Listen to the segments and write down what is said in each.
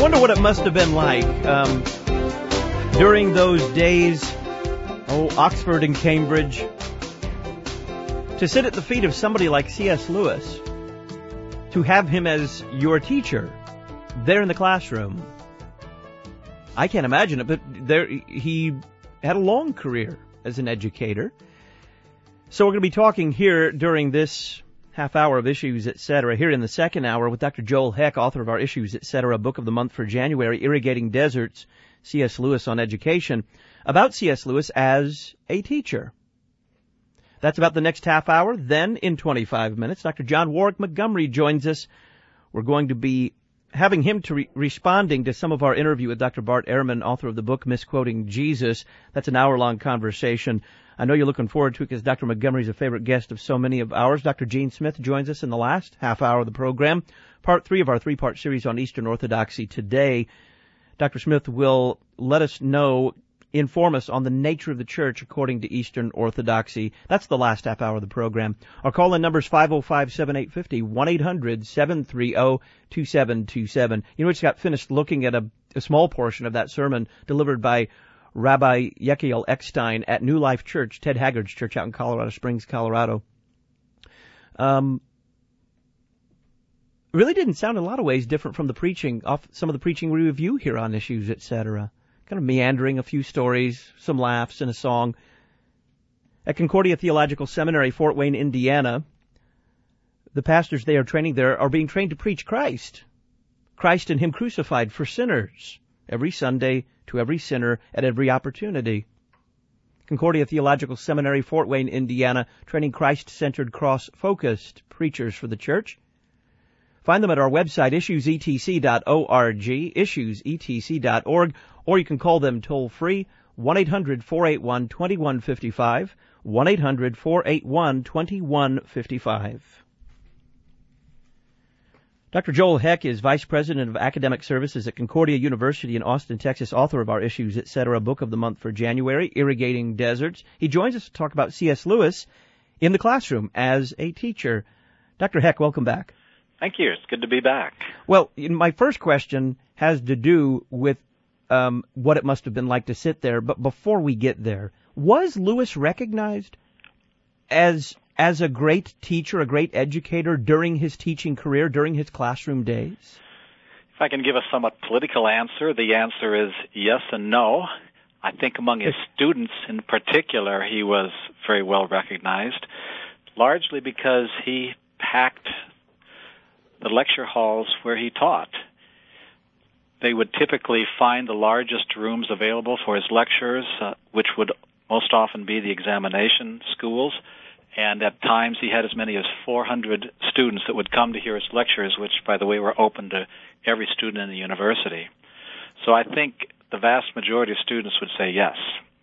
wonder what it must have been like during those days, Oxford and Cambridge, to sit at the feet of somebody like C.S. Lewis, to have him as your teacher there in the classroom. I can't imagine it, but he had a long career as an educator. So we're going to be talking here during this half hour of Issues, Etc. here in the second hour with Dr. Joel Heck, author of our Issues, Etc. book of the month for January, Irrigating Deserts, C.S. Lewis on Education, about C.S. Lewis as a teacher. That's about the next half hour. Then, in 25 minutes, Dr. John Warwick Montgomery joins us. We're going to be having him to responding to some of our interview with Dr. Bart Ehrman, author of the book Misquoting Jesus. That's an hour-long conversation. I know you're looking forward to it because Dr. Montgomery is a favorite guest of so many of ours. Dr. Gene Smith joins us in the last half hour of the program, part 3 of our 3-part series on Eastern Orthodoxy today. Dr. Smith will let us know, inform us on the nature of the church according to Eastern Orthodoxy. That's the last half hour of the program. Our call-in number is 505-7850, 1-800-730-2727. You know, we just got finished looking at a small portion of that sermon delivered by Rabbi Yechiel Eckstein at New Life Church, Ted Haggard's church out in Colorado Springs, Colorado. Really didn't sound in a lot of ways different from the preaching, off some of the preaching we review here on Issues, Etc. Kind of meandering, a few stories, some laughs, and a song. At Concordia Theological Seminary, Fort Wayne, Indiana, the pastors they are training there are being trained to preach Christ and Him crucified for sinners, every Sunday to every sinner at every opportunity. Concordia Theological Seminary, Fort Wayne, Indiana, training Christ-centered, cross-focused preachers for the church. Find them at our website, issuesetc.org, issuesetc.org, or you can call them toll-free, 1-800-481-2155, 1-800-481-2155. Dr. Joel Heck is Vice President of Academic Services at Concordia University in Austin, Texas, author of our Issues, Etc. book of the month for January, Irrigating Deserts. He joins us to talk about C.S. Lewis in the classroom as a teacher. Dr. Heck, welcome back. Thank you. It's good to be back. Well, my first question has to do with what it must have been like to sit there. But before we get there, was Lewis recognized as a great teacher, a great educator during his teaching career, during his classroom days? If I can give a somewhat political answer, the answer is yes and no. I think among his students in particular, he was very well recognized, largely because he packed the lecture halls where he taught. They would typically find the largest rooms available for his lectures, which would most often be the examination schools. And at times he had as many as 400 students that would come to hear his lectures, which, by the way, were open to every student in the university. So I think the vast majority of students would say yes.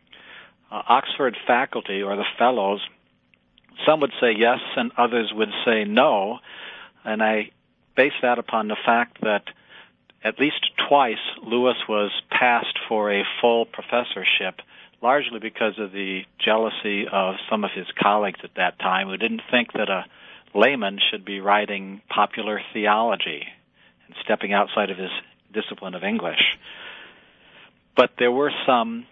Oxford faculty, or the fellows, some would say yes and others would say no. And I base that upon the fact that at least twice Lewis was passed for a full professorship, largely because of the jealousy of some of his colleagues at that time who didn't think that a layman should be writing popular theology and stepping outside of his discipline of English. But there were some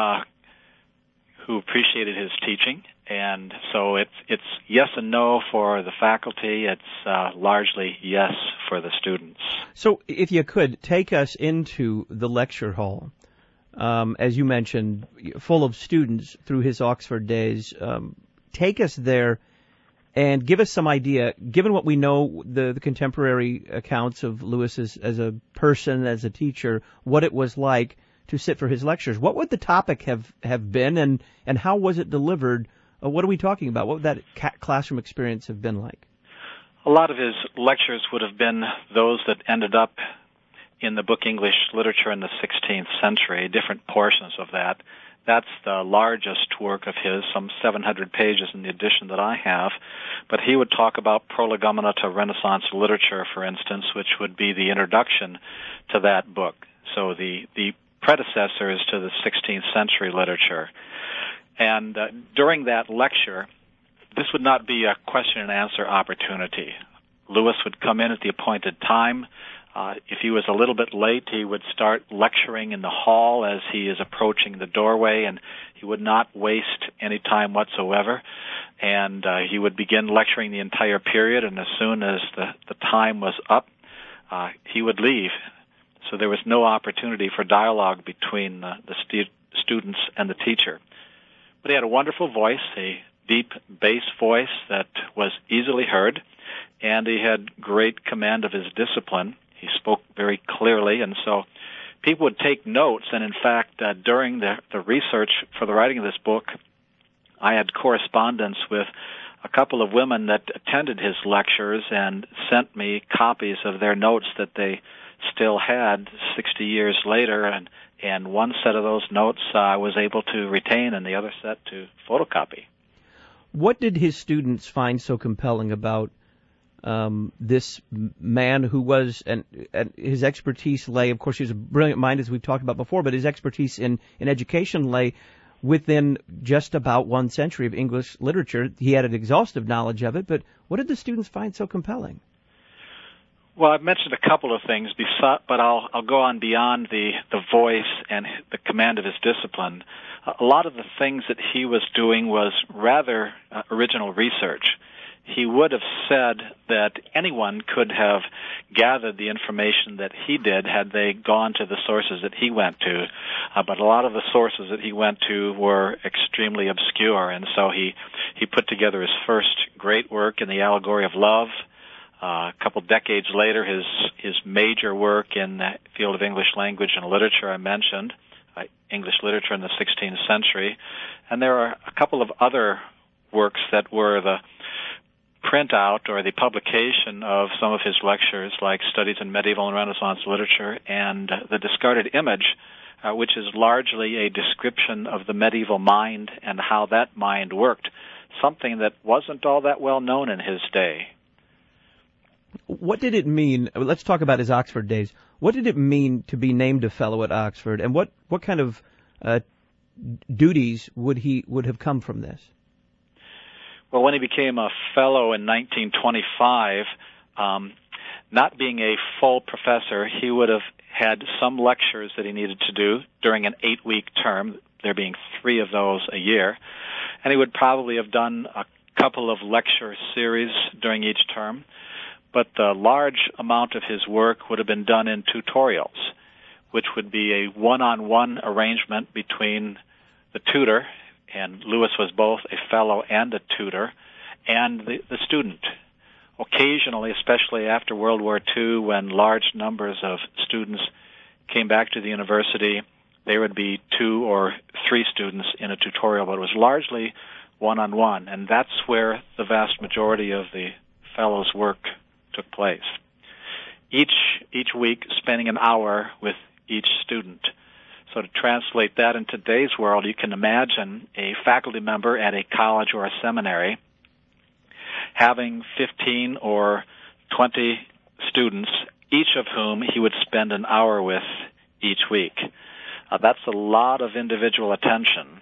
who appreciated his teaching, and so it's yes and no for the faculty. It's largely yes for the students. So if you could, take us into the lecture hall. As you mentioned, full of students through his Oxford days. Take us there and give us some idea, given what we know, the contemporary accounts of Lewis as a person, as a teacher, what it was like to sit for his lectures. What would the topic have been, and how was it delivered? What are we talking about? What would that classroom experience have been like? A lot of his lectures would have been those that ended up in the book English Literature in the 16th Century, different portions of that. That's the largest work of his, some 700 pages in the edition that I have. But he would talk about Prolegomena to Renaissance Literature, for instance, which would be the introduction to that book. So the predecessors to the 16th century literature. And during that lecture, this would not be a question and answer opportunity. Lewis would come in at the appointed time, If he was a little bit late, he would start lecturing in the hall as he is approaching the doorway, and he would not waste any time whatsoever. And he would begin lecturing the entire period, and as soon as the time was up, he would leave. So there was no opportunity for dialogue between the students and the teacher. But he had a wonderful voice, a deep bass voice that was easily heard, and he had great command of his discipline. He spoke very clearly, and so people would take notes. And in fact, during the research for the writing of this book, I had correspondence with a couple of women that attended his lectures and sent me copies of their notes that they still had 60 years later, and one set of those notes I was able to retain and the other set to photocopy. What did his students find so compelling about this man who was, and his expertise lay, of course, he was a brilliant mind, as we've talked about before, but his expertise in education lay within just about 1 century of English literature. He had an exhaustive knowledge of it, but what did the students find so compelling? Well, I've mentioned a couple of things, but I'll go on beyond the voice and the command of his discipline. A lot of the things that he was doing was rather original research. He would have said that anyone could have gathered the information that he did had they gone to the sources that he went to, but a lot of the sources that he went to were extremely obscure, and so he put together his first great work in The Allegory of Love. A couple decades later, his major work in the field of English language and literature I mentioned, English literature in the 16th century, and there are a couple of other works that were the printout or the publication of some of his lectures, like Studies in Medieval and Renaissance Literature and The Discarded Image, which is largely a description of the medieval mind and how that mind worked, something that wasn't all that well known in his day. What did it mean? Let's talk about his Oxford days. What did it mean to be named a fellow at Oxford, and what kind of duties would have come from this? Well, when he became a fellow in 1925, not being a full professor, he would have had some lectures that he needed to do during an 8-week term, there being 3 of those a year, and he would probably have done a couple of lecture series during each term. But the large amount of his work would have been done in tutorials, which would be a one-on-one arrangement between the tutor, and Lewis was both a fellow and a tutor, and the student. Occasionally, especially after World War II, when large numbers of students came back to the university, there would be 2 or 3 students in a tutorial, but it was largely one-on-one, and that's where the vast majority of the fellow's work took place. Each week spending an hour with each student. So to translate that in today's world, you can imagine a faculty member at a college or a seminary having 15 or 20 students, each of whom he would spend an hour with each week. That's a lot of individual attention,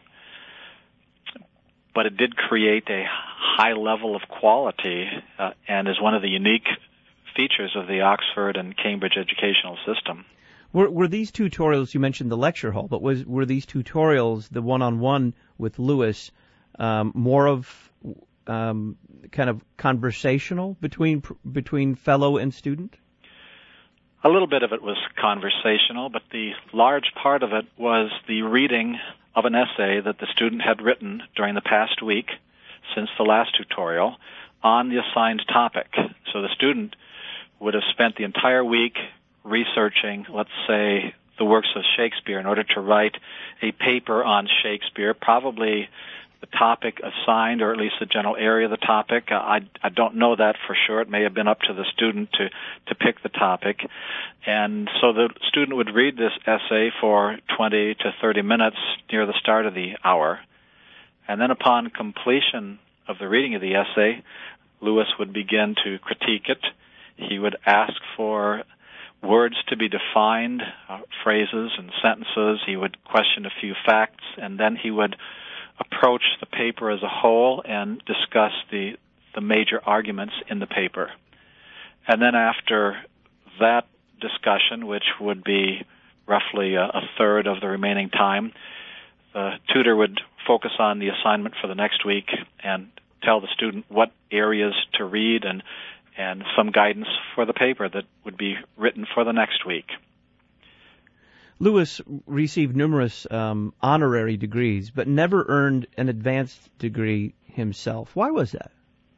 but it did create a high level of quality and is one of the unique features of the Oxford and Cambridge educational system. Were these tutorials, you mentioned the lecture hall, but were these tutorials, the one-on-one with Lewis, more of kind of conversational between fellow and student? A little bit of it was conversational, but the large part of it was the reading of an essay that the student had written during the past week since the last tutorial on the assigned topic. So the student would have spent the entire week researching, let's say, the works of Shakespeare in order to write a paper on Shakespeare, probably the topic assigned, or at least the general area of the topic. I don't know that for sure. It may have been up to the student to pick the topic. And so the student would read this essay for 20 to 30 minutes near the start of the hour. And then upon completion of the reading of the essay, Lewis would begin to critique it. He would ask for words to be defined, phrases and sentences. He would question a few facts, and then he would approach the paper as a whole and discuss the major arguments in the paper. And then after that discussion, which would be roughly a third of the remaining time. The tutor would focus on the assignment for the next week and tell the student what areas to read and some guidance for the paper that would be written for the next week. Lewis received numerous honorary degrees, but never earned an advanced degree himself. Why was that?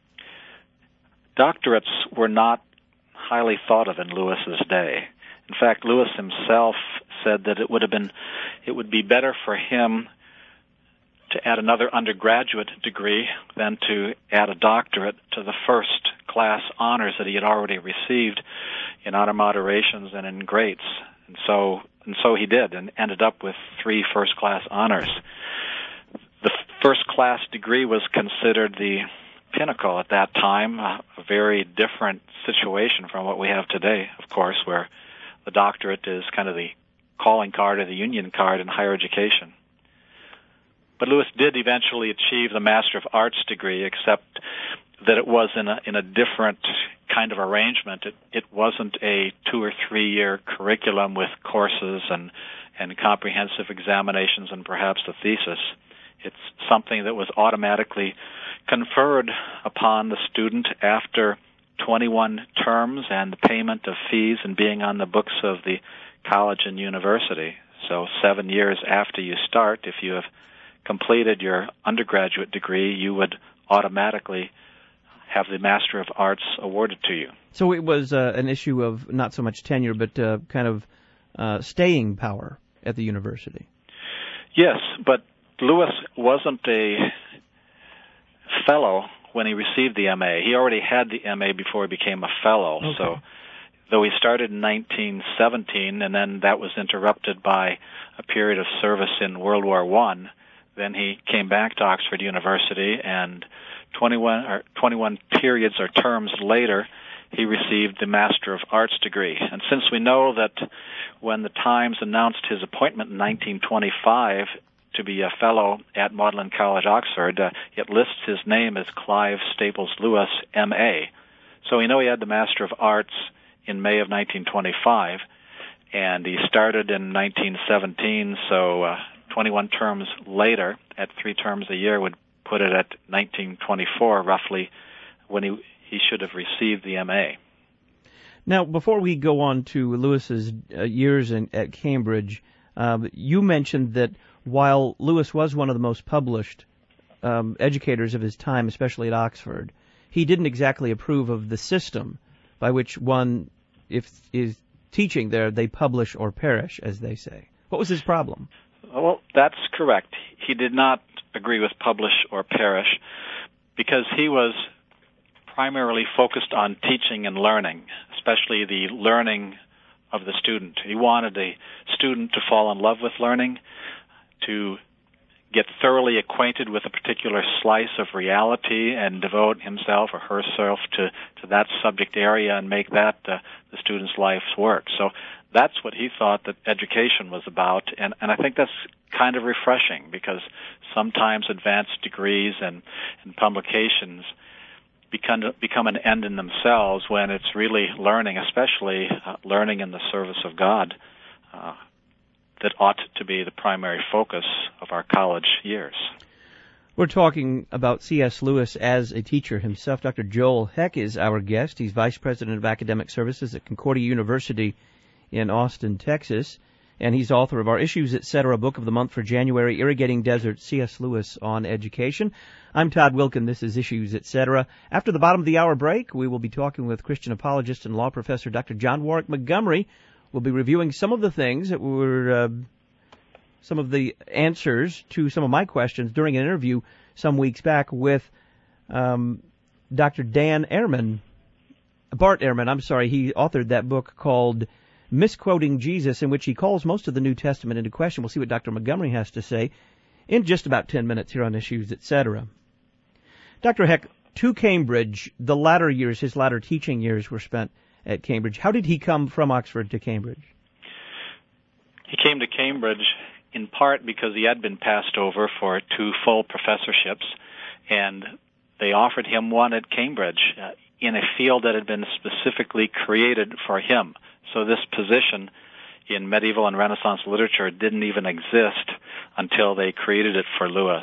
Doctorates were not highly thought of in Lewis's day. In fact, Lewis himself said that it would be better for him to add another undergraduate degree than to add a doctorate to the first class honors that he had already received in honor moderations and in greats. And so he did, and ended up with 3 first-class honors. The first-class degree was considered the pinnacle at that time, a very different situation from what we have today, of course, where the doctorate is kind of the calling card or the union card in higher education. But Lewis did eventually achieve the Master of Arts degree, except that it was in a different kind of arrangement. It wasn't a 2 or 3 year curriculum with courses and comprehensive examinations and perhaps a thesis. It's something that was automatically conferred upon the student after 21 terms and the payment of fees and being on the books of the college and university. So 7 years after you start, if you have completed your undergraduate degree, you would automatically have the Master of Arts awarded to you. So it was an issue of not so much tenure, but kind of staying power at the university. Yes, but Lewis wasn't a fellow when he received the MA. He already had the MA before he became a fellow. Okay. So though he started in 1917, and then that was interrupted by a period of service in World War I, then he came back to Oxford University, and 21 periods or terms later, he received the Master of Arts degree. And since we know that when the Times announced his appointment in 1925 to be a fellow at Magdalen College, Oxford, it lists his name as Clive Staples Lewis, M.A. So we know he had the Master of Arts in May of 1925, and he started in 1917, so 21 terms later, at 3 terms a year, would put it at 1924, roughly, when he should have received the M.A. Now, before we go on to Lewis's years at Cambridge, you mentioned that while Lewis was one of the most published educators of his time, especially at Oxford, he didn't exactly approve of the system by which one, if is teaching there, they publish or perish, as they say. What was his problem? Well, that's correct. He did not agree with publish or perish because he was primarily focused on teaching and learning, especially the learning of the student. He wanted a student to fall in love with learning, to get thoroughly acquainted with a particular slice of reality and devote himself or herself to that subject area and make that the student's life's work. So that's what he thought that education was about, and I think that's kind of refreshing because sometimes advanced degrees and publications become an end in themselves when it's really learning, especially learning in the service of God, that ought to be the primary focus of our college years. We're talking about C.S. Lewis as a teacher himself. Dr. Joel Heck is our guest. He's Vice President of Academic Services at Concordia University in Austin, Texas, and he's author of our Issues, Etc. Book of the Month for January, Irrigating Desert, C.S. Lewis on Education. I'm Todd Wilkin. This is Issues, Etc. After the bottom of the hour break, we will be talking with Christian apologist and law professor Dr. John Warwick Montgomery. We'll be reviewing some of the things that were some of the answers to some of my questions during an interview some weeks back with Dr. Dan Ehrman, Bart Ehrman, he authored that book called Misquoting Jesus, in which he calls most of the New Testament into question. We'll see what Dr. Montgomery has to say in just about 10 minutes here on Issues, Etc. Dr. Heck, to Cambridge, the latter years, his latter teaching years were spent at Cambridge. How did he come from Oxford to Cambridge? He came to Cambridge in part because he had been passed over for 2 full professorships, and they offered him one at Cambridge in a field that had been specifically created for him. So this position in medieval and Renaissance literature didn't even exist until they created it for Lewis.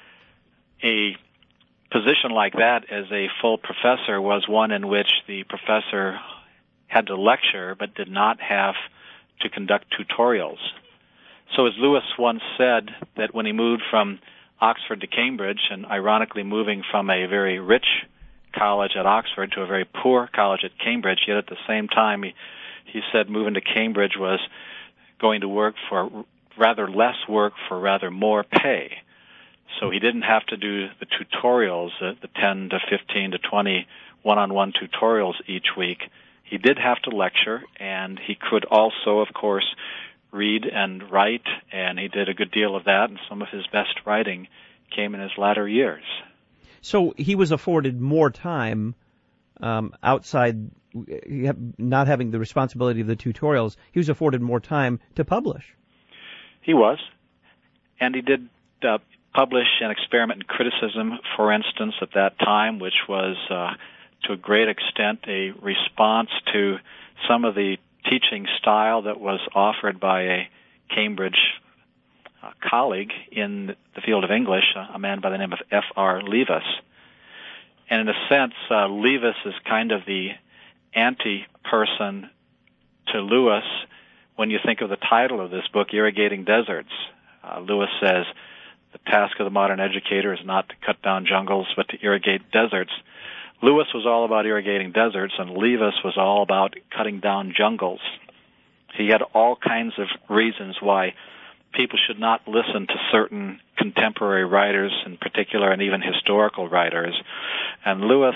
A position like that as a full professor was one in which the professor had to lecture but did not have to conduct tutorials. So as Lewis once said, that when he moved from Oxford to Cambridge, and ironically moving from a very rich college at Oxford to a very poor college at Cambridge, yet at the same time he said moving to Cambridge was going to work for rather less work for rather more pay. So he didn't have to do the tutorials, the 10 to 15 to 20 one-on-one tutorials each week. He did have to lecture, and he could also, of course, read and write, and he did a good deal of that, and some of his best writing came in his latter years. So he was afforded more time outside not having the responsibility of the tutorials. He was afforded more time to publish. He was, and he did publish an experiment in criticism, for instance, at that time, which was to a great extent a response to some of the teaching style that was offered by a Cambridge colleague in the field of English, a man by the name of F.R. Leavis. And in a sense, Leavis is kind of the anti-person to Lewis when you think of the title of this book, Irrigating Deserts. Lewis says, the task of the modern educator is not to cut down jungles, but to irrigate deserts. Lewis was all about irrigating deserts, and Leavis was all about cutting down jungles. He had all kinds of reasons why people should not listen to certain contemporary writers in particular, and even historical writers. And Lewis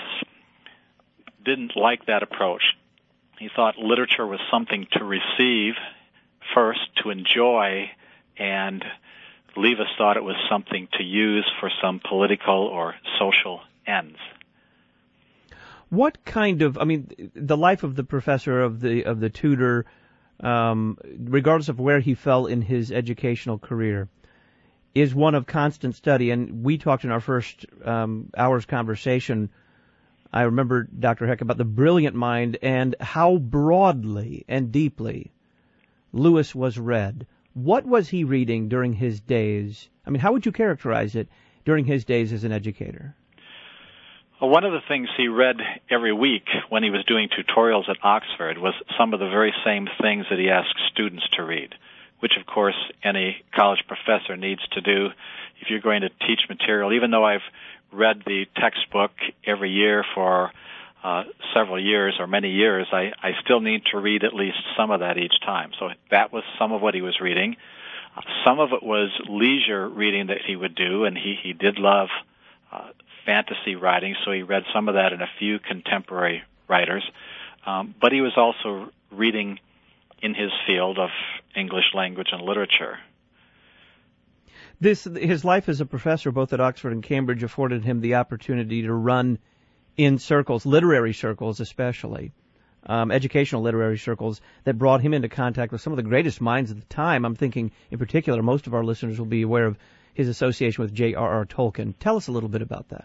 didn't like that approach. He thought literature was something to receive first, to enjoy, and Leavis thought it was something to use for some political or social ends. What kind of, the life of the professor, of the tutor, regardless of where he fell in his educational career, is one of constant study. And we talked in our first hour's conversation, I remember, Dr. Heck, about the brilliant mind and how broadly and deeply Lewis was read. What was he reading during his days? How would you characterize it during his days as an educator? Well, one of the things he read every week when he was doing tutorials at Oxford was some of the very same things that he asked students to read, which, of course, any college professor needs to do if you're going to teach material. Even though I've read the textbook every year for several years or many years, I still need to read at least some of that each time. So that was some of what he was reading. Some of it was leisure reading that he would do, and he did love fantasy writing, so he read some of that in a few contemporary writers. But he was also reading in his field of English language and literature. His life as a professor, both at Oxford and Cambridge, afforded him the opportunity to run in circles, literary circles especially, educational literary circles, that brought him into contact with some of the greatest minds of the time. I'm thinking, in particular, most of our listeners will be aware of his association with J.R.R. Tolkien. Tell us a little bit about that.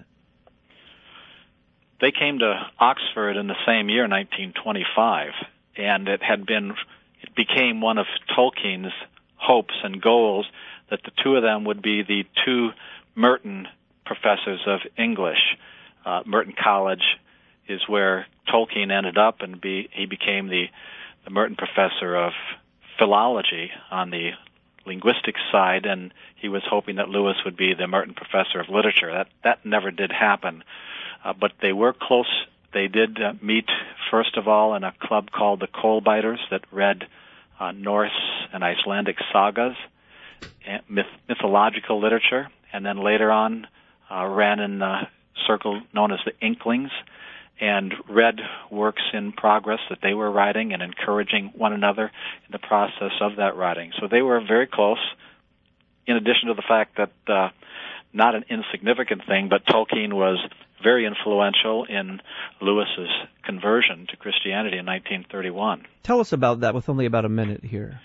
They came to Oxford in the same year, 1925, and it became one of Tolkien's hopes and goals that the two of them would be the two Merton professors of English. Merton College is where Tolkien ended up, and he became the Merton professor of philology on the linguistics side, and he was hoping that Lewis would be the Merton professor of literature. That never did happen, but they were close. They did meet, first of all, in a club called the Coalbiters that read Norse and Icelandic sagas, mythological literature, and then later on ran in a circle known as the Inklings, and read works in progress that they were writing and encouraging one another in the process of that writing. So they were very close, in addition to the fact that, not an insignificant thing, but Tolkien was very influential in Lewis's conversion to Christianity in 1931. Tell us about that with only about a minute here.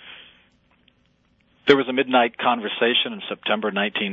There was a midnight conversation in September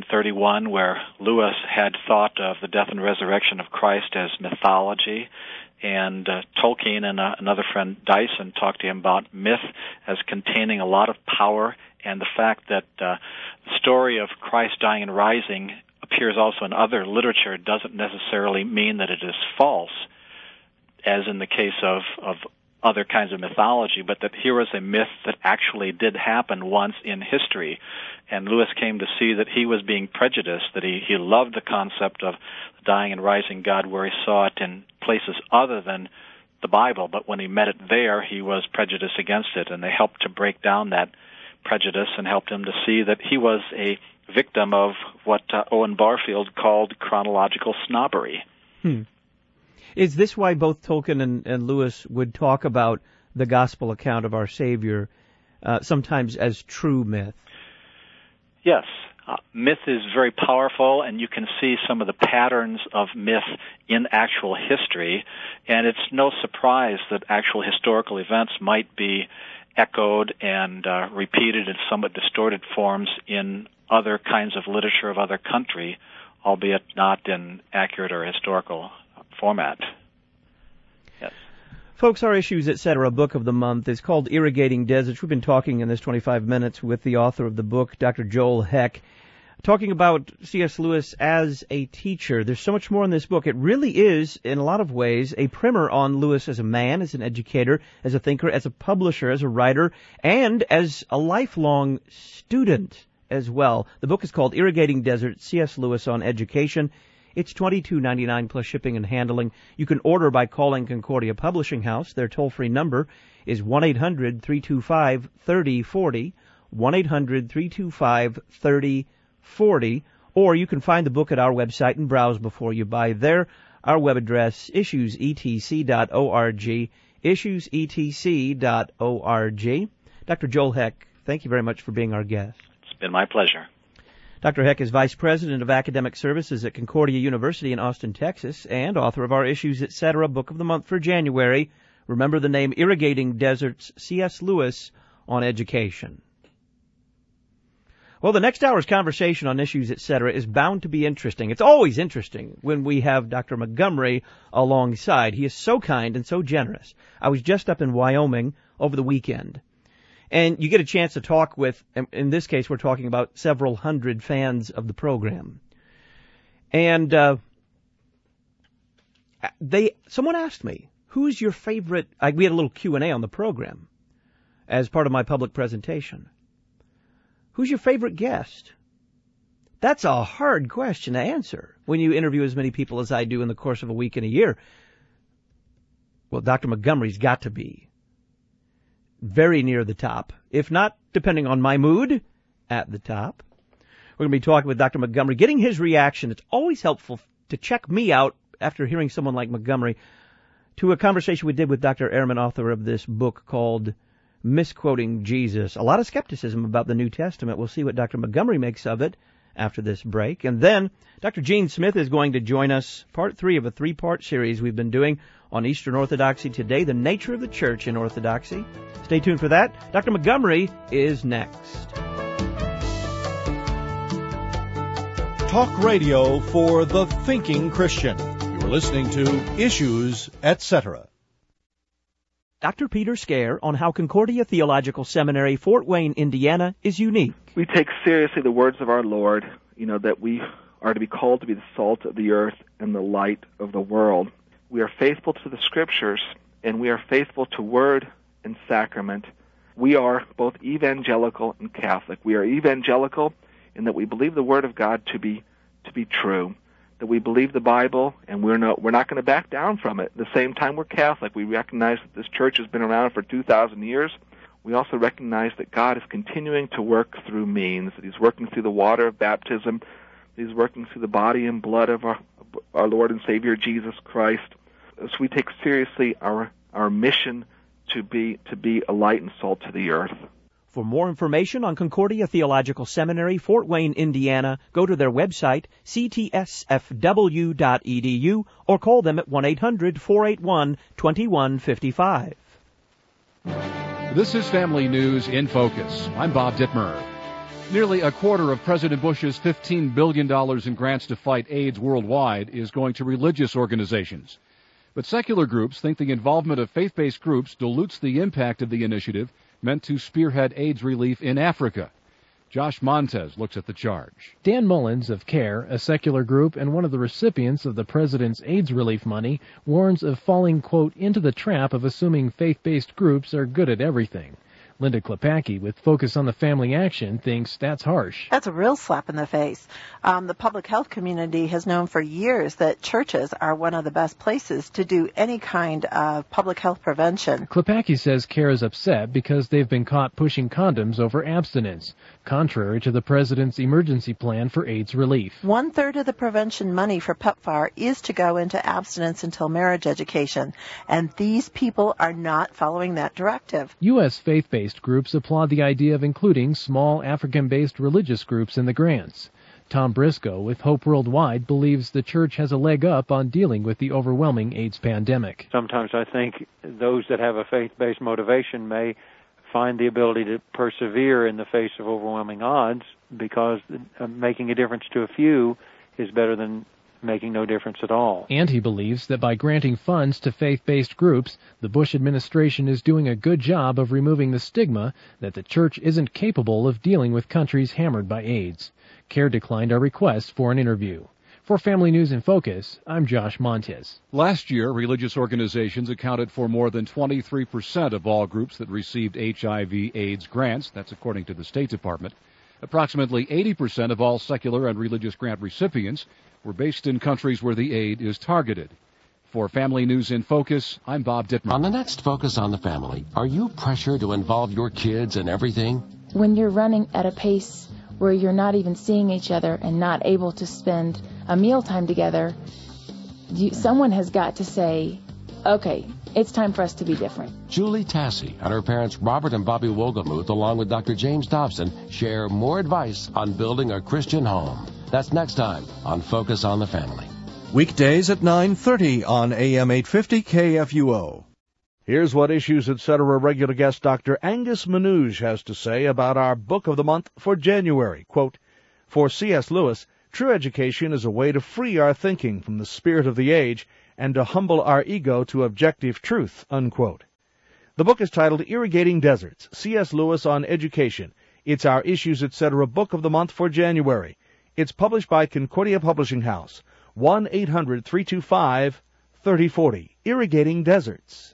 1931 where Lewis had thought of the death and resurrection of Christ as mythology, And Tolkien and another friend, Dyson, talked to him about myth as containing a lot of power, and the fact that the story of Christ dying and rising appears also in other literature doesn't necessarily mean that it is false, as in the case of other kinds of mythology, but that here was a myth that actually did happen once in history. And Lewis came to see that he was being prejudiced, that he loved the concept of the dying and rising God where he saw it in places other than the Bible, but when he met it there, he was prejudiced against it, and they helped to break down that prejudice and helped him to see that he was a victim of what Owen Barfield called chronological snobbery. Is this why both Tolkien and Lewis would talk about the gospel account of our Savior sometimes as true myth? Yes. Myth is very powerful, and you can see some of the patterns of myth in actual history, and it's no surprise that actual historical events might be echoed and repeated in somewhat distorted forms in other kinds of literature of other country, albeit not in accurate or historical format. Yes. Folks, our Issues, Etc. book of the month is called Irrigating Deserts. We've been talking in this 25 minutes with the author of the book, Dr. Joel Heck, talking about C.S. Lewis as a teacher. There's so much more in this book. It really is, in a lot of ways, a primer on Lewis as a man, as an educator, as a thinker, as a publisher, as a writer, and as a lifelong student as well. The book is called Irrigating Deserts, C.S. Lewis on Education. It's $22.99 plus shipping and handling. You can order by calling Concordia Publishing House. Their toll-free number is 1-800-325-3040, 1-800-325-3040, or you can find the book at our website and browse before you buy there. Our web address, issuesetc.org, issuesetc.org. Dr. Joel Heck, thank you very much for being our guest. It's been my pleasure. Dr. Heck is Vice President of Academic Services at Concordia University in Austin, Texas, and author of our Issues, Etc. book of the month for January. Remember the name Irrigating Deserts, C.S. Lewis on Education. Well, the next hour's conversation on Issues, Etc. is bound to be interesting. It's always interesting when we have Dr. Montgomery alongside. He is so kind and so generous. I was just up in Wyoming over the weekend. And you get a chance to talk with, in this case, we're talking about several hundred fans of the program. And someone asked me, who's your favorite, we had a little Q&A on the program as part of my public presentation. Who's your favorite guest? That's a hard question to answer when you interview as many people as I do in the course of a week and a year. Well, Dr. Montgomery's got to be very near the top, if not, depending on my mood, at the top. We're going to be talking with Dr. Montgomery, getting his reaction. It's always helpful to check me out after hearing someone like Montgomery to a conversation we did with Dr. Ehrman, author of this book called Misquoting Jesus. A lot of skepticism about the New Testament. We'll see what Dr. Montgomery makes of it after this break. And then Dr. Gene Smith is going to join us, part 3 of a 3-part series we've been doing on Eastern Orthodoxy today, the nature of the church in Orthodoxy. Stay tuned for that. Dr. Montgomery is next. Talk radio for the thinking Christian. You're listening to Issues, Etc. Dr. Peter Scare on how Concordia Theological Seminary, Fort Wayne, Indiana, is unique. We take seriously the words of our Lord, that we are to be called to be the salt of the earth and the light of the world. We are faithful to the Scriptures, and we are faithful to Word and Sacrament. We are both evangelical and Catholic. We are evangelical in that we believe the Word of God to be true, that we believe the Bible, and we're not going to back down from it. At the same time, we're Catholic. We recognize that this church has been around for 2,000 years. We also recognize that God is continuing to work through means, that He's working through the water of baptism, that He's working through the body and blood of our Lord and Savior Jesus Christ. So we take seriously our mission to be a light and salt to the earth. For more information on Concordia Theological Seminary, Fort Wayne, Indiana, go to their website, ctsfw.edu, or call them at 1-800-481-2155. This is Family News in Focus. I'm Bob Dittmer. Nearly a quarter of President Bush's $15 billion in grants to fight AIDS worldwide is going to religious organizations. But secular groups think the involvement of faith-based groups dilutes the impact of the initiative meant to spearhead AIDS relief in Africa. Josh Montez looks at the charge. Dan Mullins of CARE, a secular group and one of the recipients of the President's AIDS relief money, warns of falling, quote, into the trap of assuming faith-based groups are good at everything. Linda Klepacki with Focus on the Family Action thinks that's harsh. That's a real slap in the face. The public health community has known for years that churches are one of the best places to do any kind of public health prevention. Klepacki says CARE is upset because they've been caught pushing condoms over abstinence, contrary to the President's emergency plan for AIDS relief. 1/3 of the prevention money for PEPFAR is to go into abstinence until marriage education, and these people are not following that directive. U.S. faith-based groups applaud the idea of including small African-based religious groups in the grants. Tom Briscoe with Hope Worldwide believes the church has a leg up on dealing with the overwhelming AIDS pandemic. Sometimes I think those that have a faith-based motivation may find the ability to persevere in the face of overwhelming odds, because making a difference to a few is better than making no difference at all. And he believes that by granting funds to faith-based groups, the Bush administration is doing a good job of removing the stigma that the church isn't capable of dealing with countries hammered by AIDS. CARE declined our request for an interview. For Family News in Focus, I'm Josh Montez. Last year, religious organizations accounted for more than 23% of all groups that received HIV/AIDS grants. That's according to the State Department. Approximately 80% of all secular and religious grant recipients were based in countries where the aid is targeted. For Family News in Focus, I'm Bob Dittmer. On the next Focus on the Family, are you pressured to involve your kids in everything? When you're running at a pace where you're not even seeing each other and not able to spend a mealtime together, someone has got to say, okay, it's time for us to be different. Julie Tassi and her parents Robert and Bobby Wogelmuth, along with Dr. James Dobson, share more advice on building a Christian home. That's next time on Focus on the Family. Weekdays at 9:30 on AM 850 KFUO. Here's what Issues Etc. regular guest Dr. Angus Manouge has to say about our book of the month for January. Quote, for C.S. Lewis, true education is a way to free our thinking from the spirit of the age and to humble our ego to objective truth, unquote. The book is titled Irrigating Deserts, C.S. Lewis on Education. It's our Issues Etc. book of the month for January. It's published by Concordia Publishing House. 1-800-325-3040. Irrigating Deserts.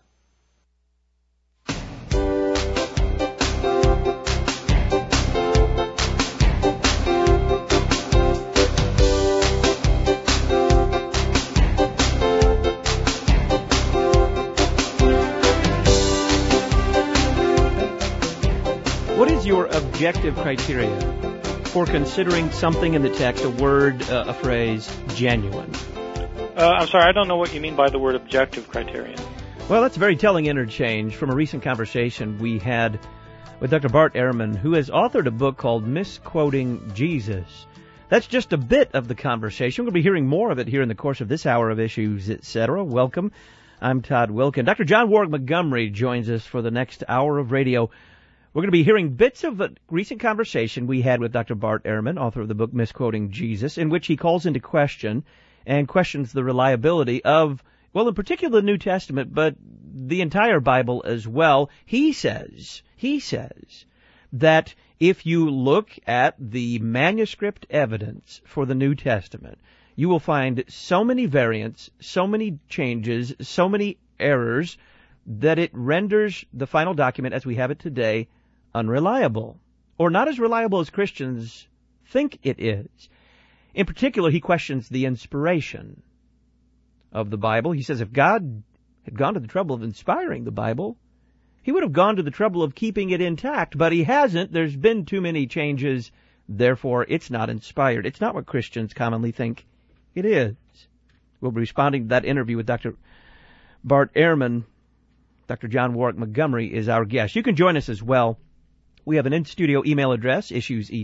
What is your objective criteria for considering something in the text, a word, a phrase, genuine? I'm sorry, I don't know what you mean by the word objective criterion. Well, that's a very telling interchange from a recent conversation we had with Dr. Bart Ehrman, who has authored a book called Misquoting Jesus. That's just a bit of the conversation. We're going to be hearing more of it here in the course of this hour of Issues, Etc. Welcome. I'm Todd Wilkin. Dr. John Warwick Montgomery joins us for the next hour of radio. We're going to be hearing bits of a recent conversation we had with Dr. Bart Ehrman, author of the book Misquoting Jesus, in which he calls into question and questions the reliability of, well, in particular the New Testament, but the entire Bible as well. He says that if you look at the manuscript evidence for the New Testament, you will find so many variants, so many changes, so many errors, that it renders the final document as we have it today unreliable, or not as reliable as Christians think it is. In particular, he questions the inspiration of the Bible. He says if God had gone to the trouble of inspiring the Bible, he would have gone to the trouble of keeping it intact, but he hasn't. There's been too many changes, therefore it's not inspired. It's not what Christians commonly think it is. We'll be responding to that interview with Dr. Bart Ehrman. Dr. John Warwick Montgomery is our guest. You can join us as well. We have an in-studio email address,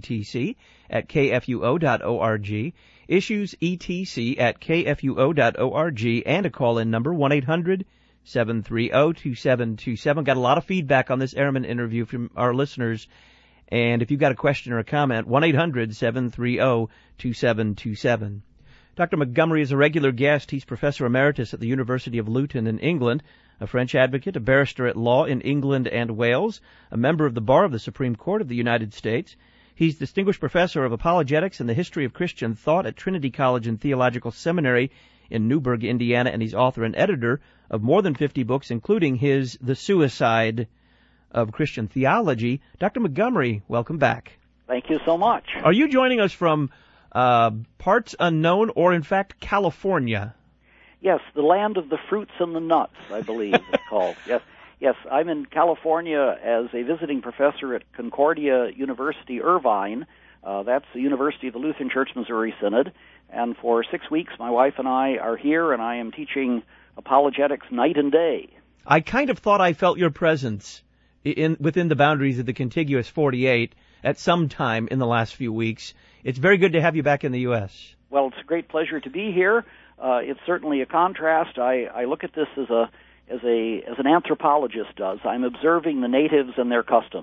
issuesetc@kfuo.org, issuesetc@kfuo.org, and a call-in number, 1-800-730-2727. Got a lot of feedback on this Ehrman interview from our listeners, and if you've got a question or a comment, 1-800-730-2727. Dr. Montgomery is a regular guest. He's Professor Emeritus at the University of Luton in England, a French advocate, a barrister at law in England and Wales, a member of the Bar of the Supreme Court of the United States. He's Distinguished Professor of Apologetics and the History of Christian Thought at Trinity College and Theological Seminary in Newburgh, Indiana, and he's author and editor of more than 50 books, including his The Suicide of Christian Theology. Dr. Montgomery, welcome back. Thank you so much. Are you joining us from parts unknown, or in fact California? Yes, the land of the fruits and the nuts, I believe it's called. Yes, I'm in California as a visiting professor at Concordia University, Irvine. That's the University of the Lutheran Church Missouri Synod. And for 6 weeks, my wife and I are here, and I am teaching apologetics night and day. I kind of thought I felt your presence within the boundaries of the contiguous 48 at some time in the last few weeks. It's very good to have you back in the U.S. Well, it's a great pleasure to be here. It's certainly a contrast. I look at this as an anthropologist does. I'm observing the natives and their customs.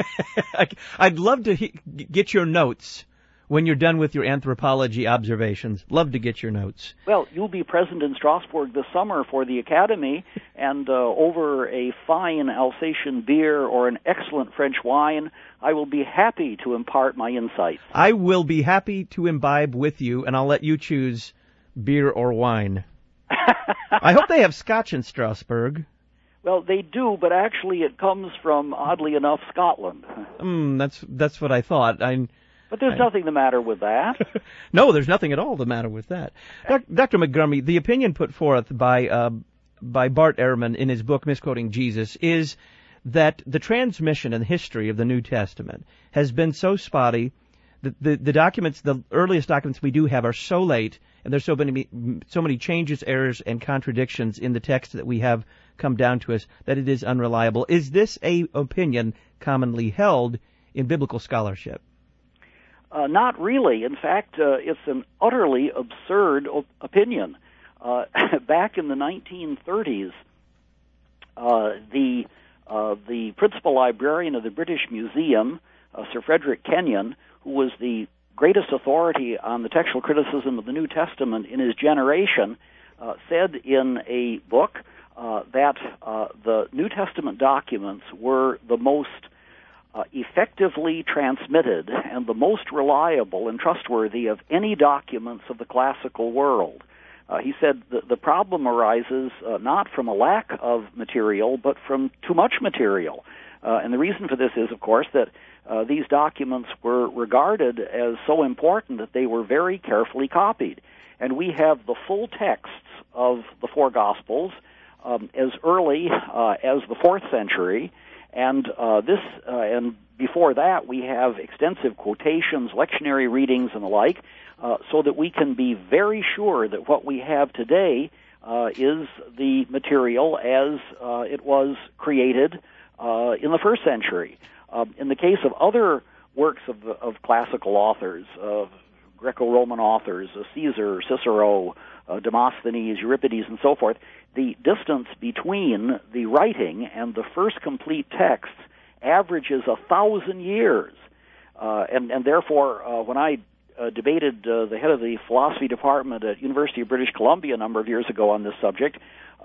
I'd love to get your notes when you're done with your anthropology observations. Love to get your notes. Well, you'll be present in Strasbourg this summer for the Academy, and over a fine Alsatian beer or an excellent French wine, I will be happy to impart my insights. I will be happy to imbibe with you, and I'll let you choose beer or wine. I hope they have scotch in Strasbourg. Well, they do, but actually it comes from, oddly enough, Scotland. That's what I thought. But there's nothing the matter with that. No, there's nothing at all the matter with that. Dr. Montgomery, the opinion put forth by Bart Ehrman in his book Misquoting Jesus is that the transmission and history of the New Testament has been so spotty that the documents, the earliest documents we do have, are so late, and there's so many changes, errors, and contradictions in the text that we have come down to us that it is unreliable. Is this a opinion commonly held in biblical scholarship? Not really. In fact, it's an utterly absurd opinion. Back in the 1930s, the principal librarian of the British Museum, Sir Frederick Kenyon, who was the greatest authority on the textual criticism of the New Testament in his generation, said in a book that the New Testament documents were the most effectively transmitted and the most reliable and trustworthy of any documents of the classical world. He said the problem arises not from a lack of material, but from too much material. And the reason for this is, of course, that these documents were regarded as so important that they were very carefully copied. And we have the full texts of the four Gospels as early as the 4th century, and and before that we have extensive quotations, lectionary readings, and the like, so that we can be very sure that what we have today is the material as it was created in the 1st century. In the case of other works of classical authors, Greco-Roman authors, Caesar, Cicero, Demosthenes, Euripides, and so forth, the distance between the writing and the first complete texts averages 1,000 years. And therefore, when I debated the head of the philosophy department at University of British Columbia a number of years ago on this subject,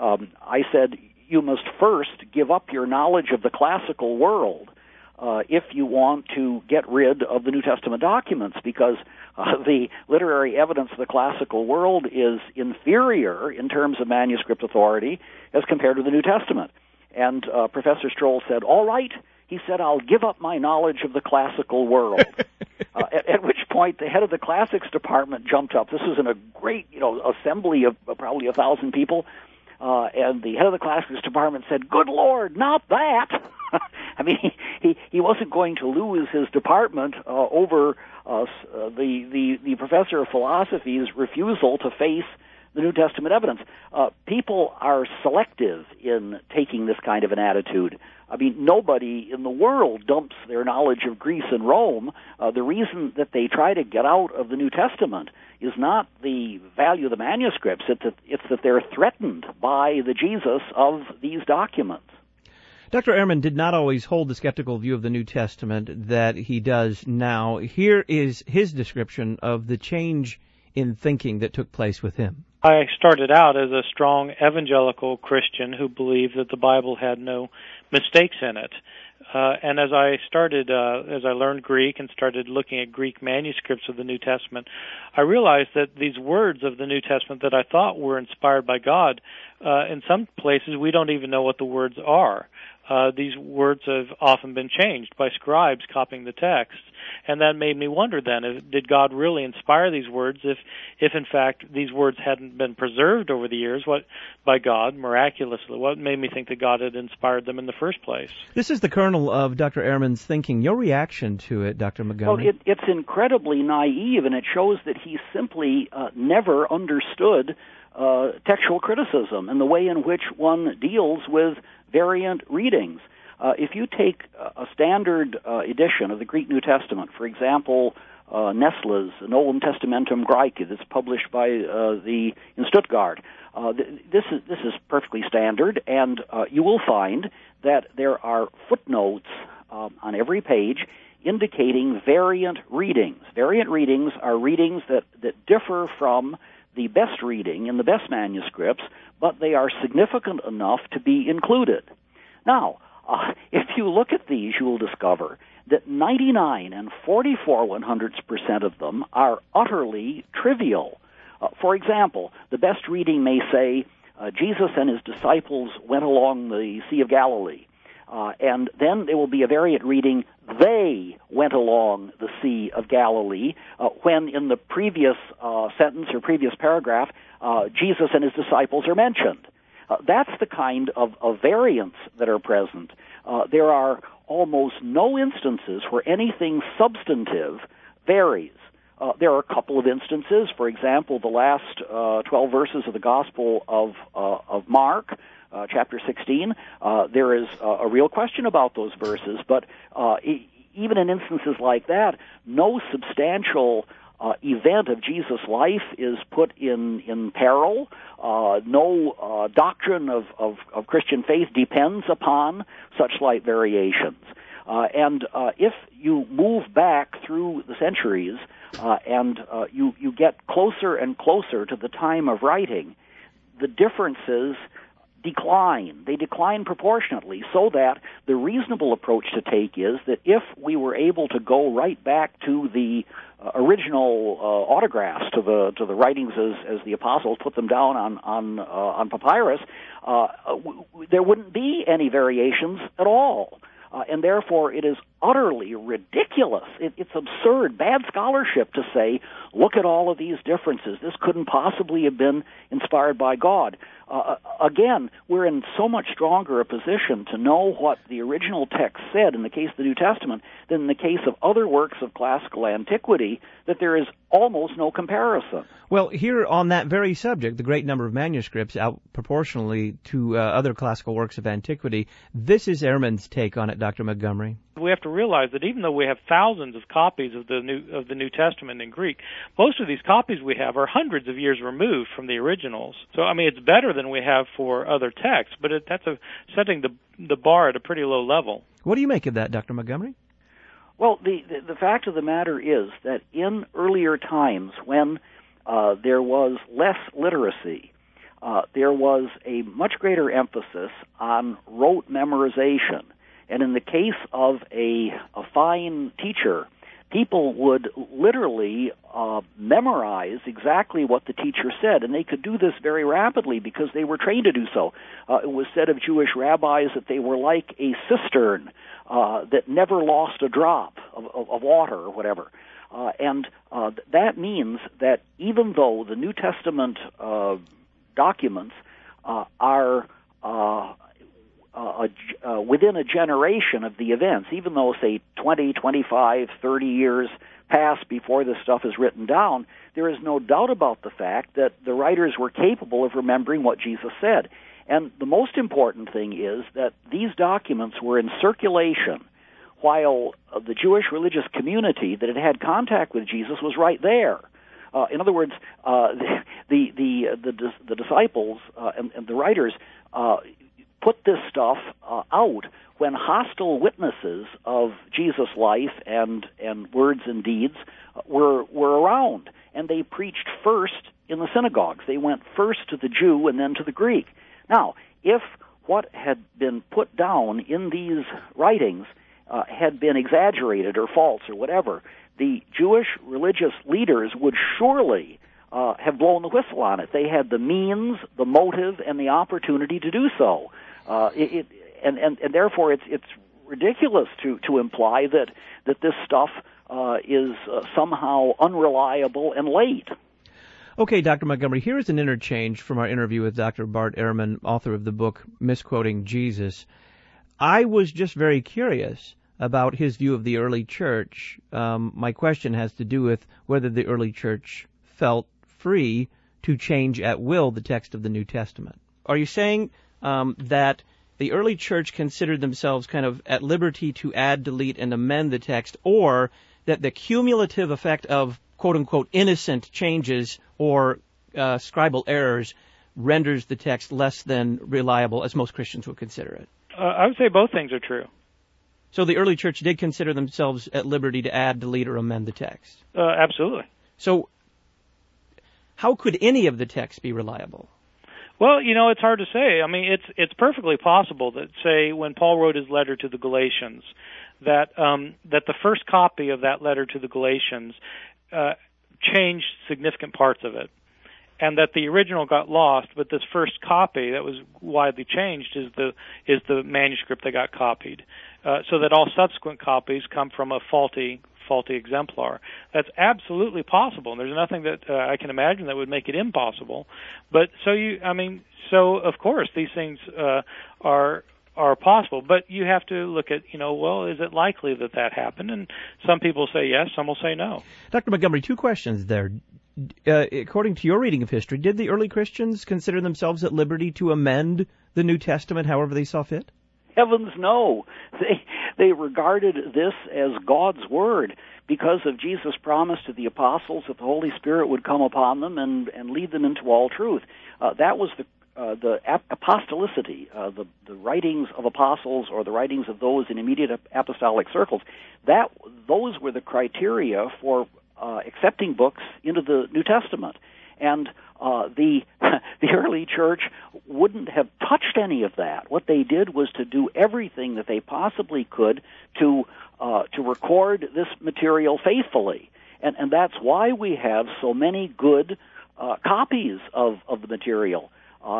I said, you must first give up your knowledge of the classical world if you want to get rid of the New Testament documents, because the literary evidence of the classical world is inferior in terms of manuscript authority as compared to the New Testament. And Professor Stroll said, all right, he said, I'll give up my knowledge of the classical world. At which point the head of the classics department jumped up. This was in a great, assembly of probably 1,000 people. And the head of the classics department said, good Lord, not that. I mean, he wasn't going to lose his department over the professor of philosophy's refusal to face the New Testament evidence. People are selective in taking this kind of an attitude. I mean, nobody in the world dumps their knowledge of Greece and Rome. The reason that they try to get out of the New Testament is not the value of the manuscripts. It's that they're threatened by the Jesus of these documents. Dr. Ehrman did not always hold the skeptical view of the New Testament that he does now. Here is his description of the change in thinking that took place with him? I started out as a strong evangelical Christian who believed that the Bible had no mistakes in it. And as I learned Greek and started looking at Greek manuscripts of the New Testament, I realized that these words of the New Testament that I thought were inspired by God, in some places we don't even know what the words are. These words have often been changed by scribes copying the text. And that made me wonder then, did God really inspire these words if in fact these words hadn't been preserved over the years by God miraculously? What made me think that God had inspired them in the first place? This is the kernel of Dr. Ehrman's thinking. Your reaction to it, Dr. Montgomery? Well, it's incredibly naive, and it shows that he simply never understood textual criticism and the way in which one deals with variant readings. If you take a standard edition of the Greek New Testament, for example, Nestle's Novum Testamentum Graece, that's published by in Stuttgart, this is perfectly standard, and you will find that there are footnotes on every page indicating variant readings. Variant readings are readings that differ from the best reading in the best manuscripts, but they are significant enough to be included. Now, if you look at these, you will discover that 99 and 44/100% of them are utterly trivial. For example, the best reading may say, Jesus and his disciples went along the Sea of Galilee. And then there will be a variant reading, they went along the Sea of Galilee, when in the previous sentence or previous paragraph, Jesus and his disciples are mentioned. That's the kind of variants that are present. There are almost no instances where anything substantive varies. There are a couple of instances. For example, the last 12 verses of the Gospel of Mark, chapter 16, there is a real question about those verses, but even in instances like that, no substantial event of Jesus' life is put in peril. No doctrine of Christian faith depends upon such slight variations. And if you move back through the centuries and you get closer and closer to the time of writing, the differences decline. They decline proportionately, so that the reasonable approach to take is that if we were able to go right back to the original autographs, to the writings as the apostles put them down on papyrus, there wouldn't be any variations at all. And therefore, it is utterly ridiculous. It's absurd, bad scholarship to say, look at all of these differences. This couldn't possibly have been inspired by God. Again, we're in so much stronger a position to know what the original text said in the case of the New Testament than in the case of other works of classical antiquity, that there is almost no comparison. Well, here on that very subject, the great number of manuscripts out proportionally to other classical works of antiquity, this is Ehrman's take on it, Dr. Montgomery. We have to realize that even though we have thousands of copies of the New Testament in Greek, most of these copies we have are hundreds of years removed from the originals. So, I mean, it's better than we have for other texts, but that's setting the bar at a pretty low level. What do you make of that, Dr. Montgomery? Well, the fact of the matter is that in earlier times when there was less literacy, there was a much greater emphasis on rote memorization. And in the case of a fine teacher, people would literally memorize exactly what the teacher said, and they could do this very rapidly because they were trained to do so. It was said of Jewish rabbis that they were like a cistern that never lost a drop of water or whatever. And that means that even though the New Testament documents are within a generation of the events, even though, say, 20, 25, 30 years pass before this stuff is written down, there is no doubt about the fact that the writers were capable of remembering what Jesus said. And the most important thing is that these documents were in circulation while the Jewish religious community that had contact with Jesus was right there. In other words, the disciples and the writers put this stuff out when hostile witnesses of Jesus' life and words and deeds were around. and they preached first in the synagogues. They went first to the Jew and then to the Greek. Now, if what had been put down in these writings had been exaggerated or false or whatever, the Jewish religious leaders would surely have blown the whistle on it. They had the means, the motive, and the opportunity to do so. And therefore, it's ridiculous to imply that this stuff is somehow unreliable and late. Okay, Dr. Montgomery, here is an interchange from our interview with Dr. Bart Ehrman, author of the book Misquoting Jesus. I was just very curious about his view of the early church. My question has to do with whether the early church felt free to change at will the text of the New Testament. Are you saying that the early church considered themselves kind of at liberty to add, delete, and amend the text, or that the cumulative effect of quote-unquote innocent changes or scribal errors renders the text less than reliable, as most Christians would consider it? I would say both things are true. So the early church did consider themselves at liberty to add, delete, or amend the text? Absolutely. So how could any of the text be reliable? Well, it's hard to say. I mean, it's perfectly possible that, say, when Paul wrote his letter to the Galatians, that the first copy of that letter to the Galatians changed significant parts of it, and that the original got lost, but this first copy that was widely changed is the manuscript that got copied, so that all subsequent copies come from a faulty exemplar. That's absolutely possible, and there's nothing that I can imagine that would make it impossible. But so of course these things are possible, but you have to look at, well, is it likely that happened? And some people say yes, some will say no. Dr. Montgomery, two questions there. According to your reading of history, did the early Christians consider themselves at liberty to amend the New Testament however they saw fit? Heavens, no. They regarded this as God's word because of Jesus' promise to the apostles that the Holy Spirit would come upon them and lead them into all truth. That was the apostolicity, the writings of apostles or the writings of those in immediate apostolic circles. Those were the criteria for accepting books into the New Testament. And the early church wouldn't have touched any of that. What they did was to do everything that they possibly could to record this material faithfully, and that's why we have so many good copies of the material.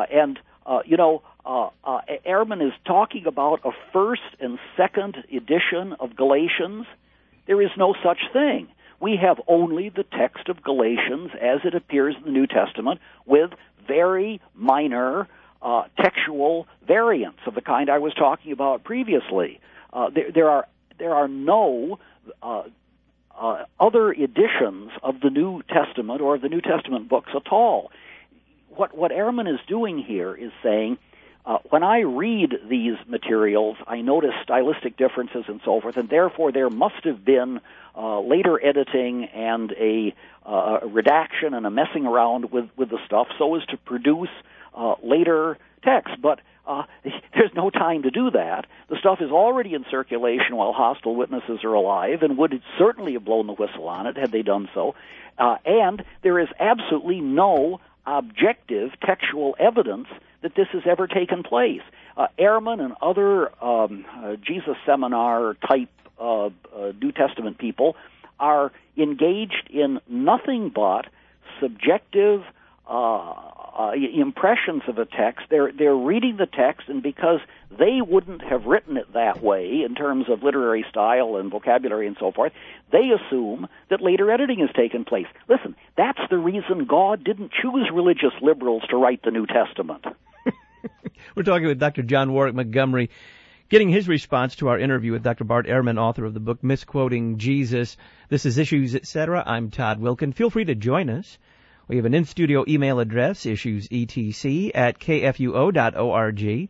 Ehrman is talking about a first and second edition of Galatians. There is no such thing. We have only the text of Galatians as it appears in the New Testament with very minor textual variants of the kind I was talking about previously. There are no other editions of the New Testament or the New Testament books at all. What Ehrman is doing here is saying, when I read these materials, I notice stylistic differences and so forth, and therefore there must have been later editing and a redaction and a messing around with the stuff so as to produce later text. But there's no time to do that. The stuff is already in circulation while hostile witnesses are alive and would certainly have blown the whistle on it had they done so. And there is absolutely no objective textual evidence that this has ever taken place. Ehrman and other Jesus Seminar type New Testament people are engaged in nothing but subjective impressions of a text. They're reading the text, and because they wouldn't have written it that way in terms of literary style and vocabulary and so forth, they assume that later editing has taken place. Listen, that's the reason God didn't choose religious liberals to write the New Testament. We're talking with Dr. John Warwick Montgomery, getting his response to our interview with Dr. Bart Ehrman, author of the book Misquoting Jesus. This is Issues, Etc. I'm Todd Wilkin. Feel free to join us. We have an in-studio email address, issuesetc@kfuo.org,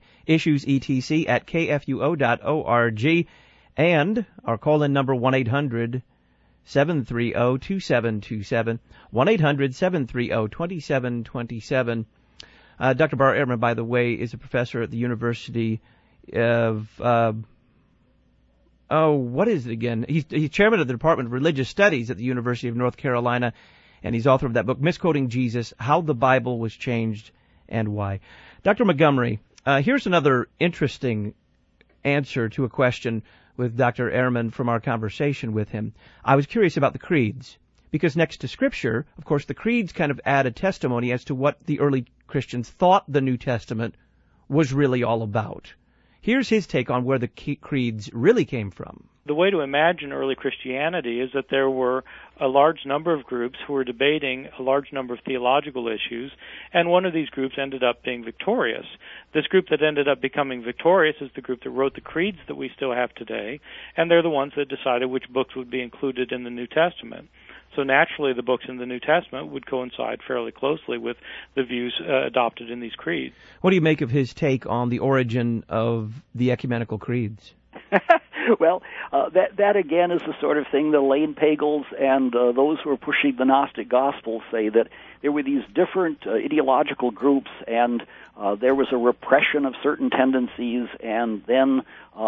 issuesetc@kfuo.org, and our call-in number 1-800-730-2727, 1-800-730-2727. Dr. Bart Ehrman, by the way, is a professor at the University of, what is it again? He's chairman of the Department of Religious Studies at the University of North Carolina, and he's author of that book, Misquoting Jesus, How the Bible Was Changed and Why. Dr. Montgomery, here's another interesting answer to a question with Dr. Ehrman from our conversation with him. I was curious about the creeds, because next to Scripture, of course, the creeds kind of add a testimony as to what the early Christians thought the New Testament was really all about. Here's his take on where the creeds really came from. The way to imagine early Christianity is that there were a large number of groups who were debating a large number of theological issues, and one of these groups ended up being victorious. This group that ended up becoming victorious is the group that wrote the creeds that we still have today, and they're the ones that decided which books would be included in the New Testament. So naturally, the books in the New Testament would coincide fairly closely with the views adopted in these creeds. What do you make of his take on the origin of the ecumenical creeds? Well, that again is the sort of thing the Lane Pagels and those who are pushing the Gnostic gospel say, that there were these different ideological groups, and there was a repression of certain tendencies, and then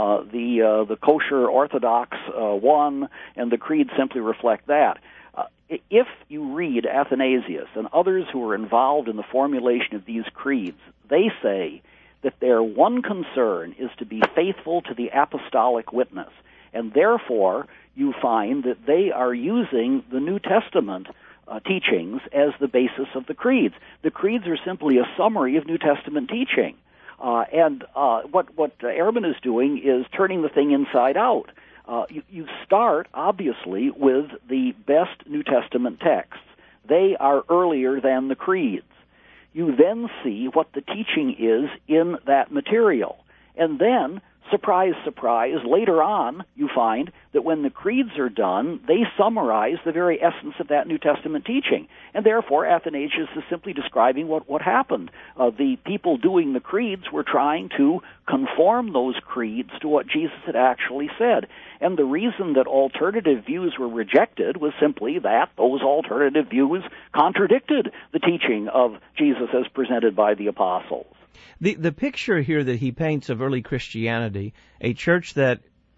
the kosher Orthodox won, and the creeds simply reflect that. If you read Athanasius and others who are involved in the formulation of these creeds, they say that their one concern is to be faithful to the apostolic witness. And therefore, you find that they are using the New Testament teachings as the basis of the creeds. The creeds are simply a summary of New Testament teaching. And what Ehrman is doing is turning the thing inside out. You start, obviously, with the best New Testament texts. They are earlier than the creeds. You then see what the teaching is in that material. And then, surprise, surprise, later on you find that when the creeds are done, they summarize the very essence of that New Testament teaching. And therefore, Athanasius is simply describing what happened. The people doing the creeds were trying to conform those creeds to what Jesus had actually said. And the reason that alternative views were rejected was simply that those alternative views contradicted the teaching of Jesus as presented by the apostles. The picture here that he paints of early Christianity, a church that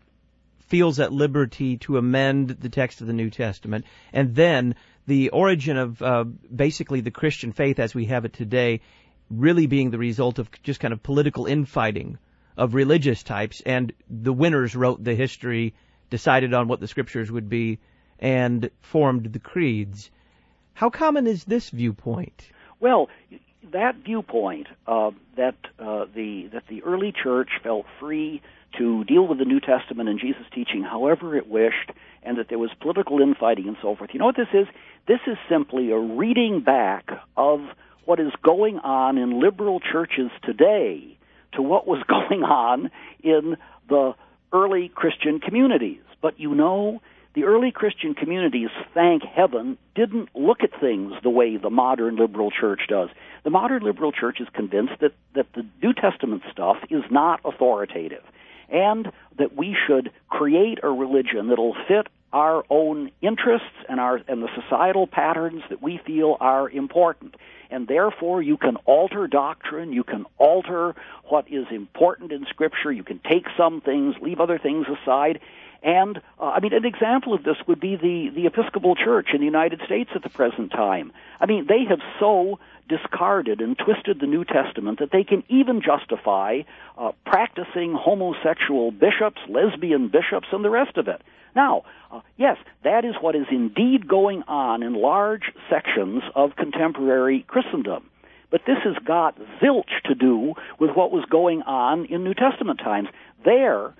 feels at liberty to amend the text of the New Testament, and then the origin of basically the Christian faith as we have it today really being the result of just kind of political infighting of religious types, and the winners wrote the history, decided on what the scriptures would be, and formed the creeds. How common is this viewpoint? Well, that viewpoint that the early church felt free to deal with the New Testament and Jesus' teaching however it wished, and that there was political infighting and so forth. You know what this is? This is simply a reading back of what is going on in liberal churches today to what was going on in the early Christian communities. But you know, the early Christian communities, thank heaven, didn't look at things the way the modern liberal church does. The modern liberal church is convinced that the New Testament stuff is not authoritative, and that we should create a religion that'll fit our own interests and the societal patterns that we feel are important. And therefore, you can alter doctrine, you can alter what is important in Scripture, you can take some things, leave other things aside. And, an example of this would be the Episcopal Church in the United States at the present time. They have so discarded and twisted the New Testament that they can even justify practicing homosexual bishops, lesbian bishops, and the rest of it. Now, yes, that is what is indeed going on in large sections of contemporary Christendom. But this has got zilch to do with what was going on in New Testament times. There,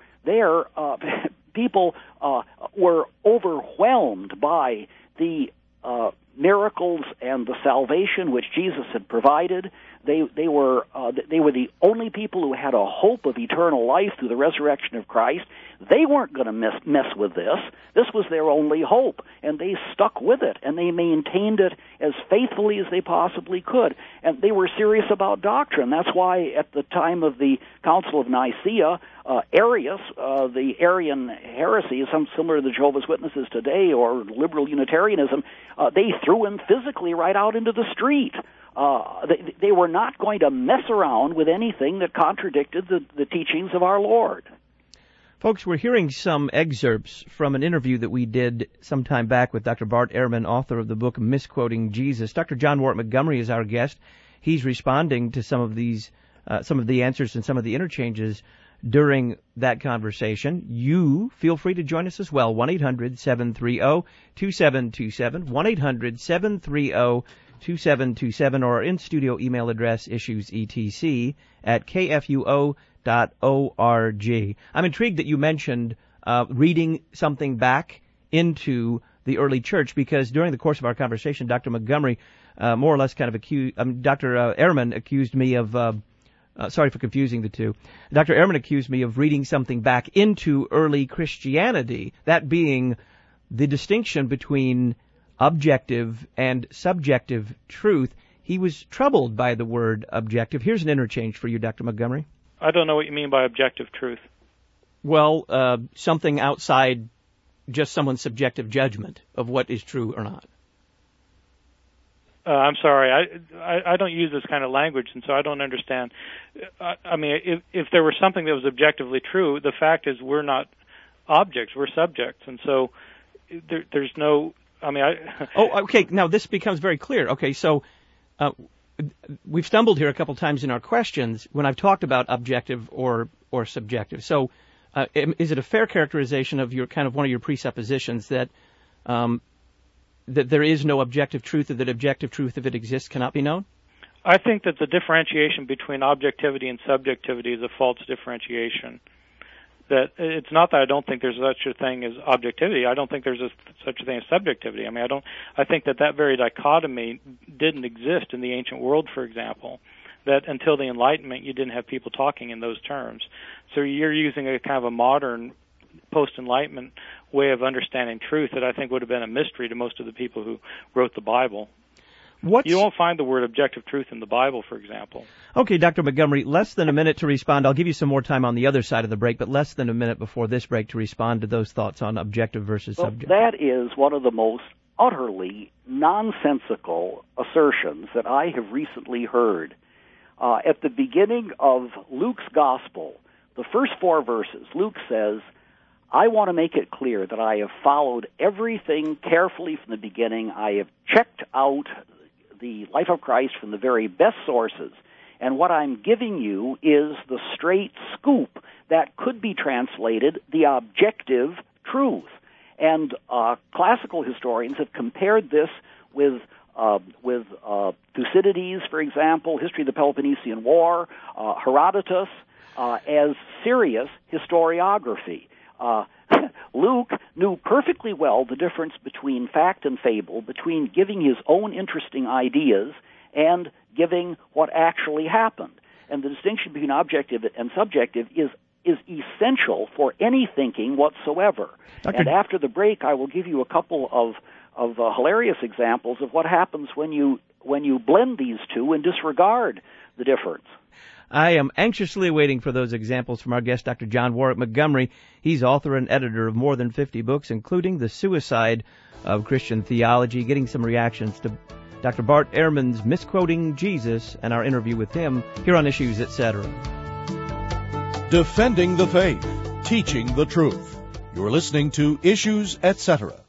people were overwhelmed by the miracles and the salvation which Jesus had provided. They were the only people who had a hope of eternal life through the resurrection of Christ. They weren't going to mess with this. This was their only hope, and they stuck with it, and they maintained it as faithfully as they possibly could. And they were serious about doctrine. That's why at the time of the Council of Nicaea, Arius, the Arian heresy, some similar to the Jehovah's Witnesses today, or liberal Unitarianism, they threw him physically right out into the street. They were not going to mess around with anything that contradicted the teachings of our Lord. Folks, we're hearing some excerpts from an interview that we did some time back with Dr. Bart Ehrman, author of the book Misquoting Jesus. Dr. John Warwick Montgomery is our guest. He's responding to some of the answers and some of the interchanges during that conversation. You feel free to join us as well. 1-800-730-2727, 1-800-730-2727, or our in-studio email address, issuesetc@kfuo.org. I'm intrigued that you mentioned reading something back into the early church, because during the course of our conversation, Dr. Montgomery more or less kind of Dr. Ehrman accused me of sorry for confusing the two. Dr. Ehrman accused me of reading something back into early Christianity, that being the distinction between objective and subjective truth. He was troubled by the word objective. Here's an interchange for you, Dr. Montgomery. I don't know what you mean by objective truth. Well, something outside just someone's subjective judgment of what is true or not. I'm sorry, I don't use this kind of language, and so I don't understand. I mean, if there was something that was objectively true, the fact is we're not objects, we're subjects, and so there's no. I mean, Oh, okay. Now this becomes very clear. Okay, so we've stumbled here a couple times in our questions when I've talked about objective or subjective. So, is it a fair characterization of your kind of one of your presuppositions that that there is no objective truth, or that objective truth, if it exists, cannot be known? I think that the differentiation between objectivity and subjectivity is a false differentiation. That it's not that I don't think there's such a thing as objectivity. I don't think there's such a thing as subjectivity. I mean, I think that very dichotomy didn't exist in the ancient world, for example. That until the Enlightenment, you didn't have people talking in those terms. So you're using a kind of a modern post-Enlightenment way of understanding truth that I think would have been a mystery to most of the people who wrote the Bible. You won't find the word objective truth in the Bible, for example. Okay, Dr. Montgomery, less than a minute to respond. I'll give you some more time on the other side of the break, but less than a minute before this break to respond to those thoughts on objective versus subjective. That is one of the most utterly nonsensical assertions that I have recently heard. At the beginning of Luke's Gospel, the first 4 verses, Luke says, I want to make it clear that I have followed everything carefully from the beginning. I have checked out the life of Christ from the very best sources. And what I'm giving you is the straight scoop that could be translated the objective truth. And classical historians have compared this with Thucydides, for example, History of the Peloponnesian War, Herodotus, as serious historiography. Luke knew perfectly well the difference between fact and fable, between giving his own interesting ideas and giving what actually happened. And the distinction between objective and subjective is essential for any thinking whatsoever. And after the break, I will give you a couple of hilarious examples of what happens when you blend these two and disregard the difference. I am anxiously waiting for those examples from our guest, Dr. John Warwick Montgomery. He's author and editor of more than 50 books, including The Suicide of Christian Theology. Getting some reactions to Dr. Bart Ehrman's Misquoting Jesus and our interview with him here on Issues, Etc. Defending the faith, teaching the truth. You're listening to Issues, Etc.